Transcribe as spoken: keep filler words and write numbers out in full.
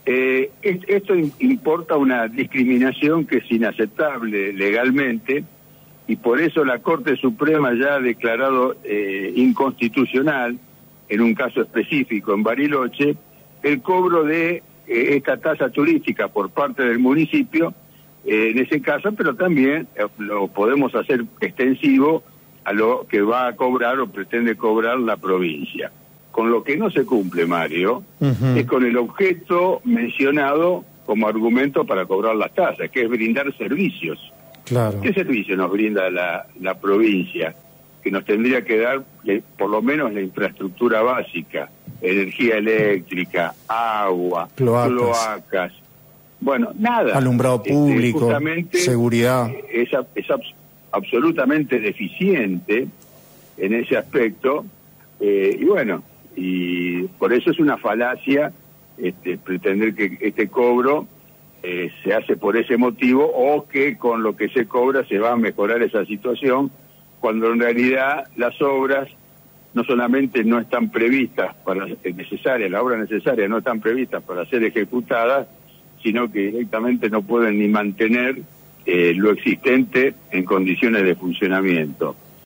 Eh, es, esto importa una discriminación que es inaceptable legalmente, y por eso la Corte Suprema ya ha declarado eh, inconstitucional, en un caso específico en Bariloche, el cobro de eh, esta tasa turística por parte del municipio, eh, en ese caso, pero también eh, lo podemos hacer extensivo a lo que va a cobrar o pretende cobrar la provincia. Con lo que no se cumple, Mario, uh-huh. es con el objeto mencionado como argumento para cobrar las tasas, que es brindar servicios. Claro. ¿Qué servicio nos brinda la, la provincia? Que nos tendría que dar eh, por lo menos la infraestructura básica, energía eléctrica, agua, cloacas. cloacas. Bueno, nada. Alumbrado público, este, justamente, seguridad. Es, es abs- absolutamente deficiente en ese aspecto, eh, y bueno, y por eso es una falacia este, pretender que este cobro eh, se hace por ese motivo, o que con lo que se cobra se va a mejorar esa situación, cuando en realidad las obras no solamente no están previstas para necesarias, las obras necesarias no están previstas para ser ejecutadas, sino que directamente no pueden ni mantener eh, lo existente en condiciones de funcionamiento.